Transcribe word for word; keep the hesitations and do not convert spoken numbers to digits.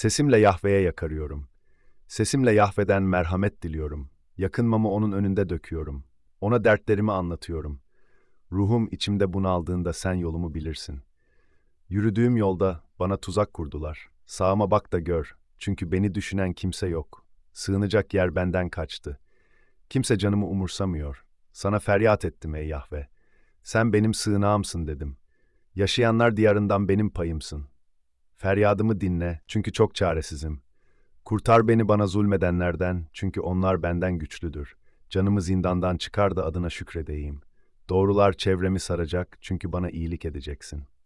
Sesimle Yahve'ye yakarıyorum. Sesimle Yahve'den merhamet diliyorum. Yakınmamı onun önünde döküyorum. Ona dertlerimi anlatıyorum. Ruhum içimde bunaldığında sen yolumu bilirsin. Yürüdüğüm yolda bana tuzak kurdular. Sağıma bak da gör. Çünkü beni düşünen kimse yok. Sığınacak yer benden kaçtı. Kimse canımı umursamıyor. Sana feryat ettim ey Yahve. Sen benim sığınağımsın dedim. Yaşayanlar diyarından benim payımsın. Feryadımı dinle çünkü çok çaresizim. Kurtar beni bana zulmedenlerden çünkü onlar benden güçlüdür. Canımı zindandan çıkar da adına şükredeyim. Doğrular çevremi saracak çünkü bana iyilik edeceksin.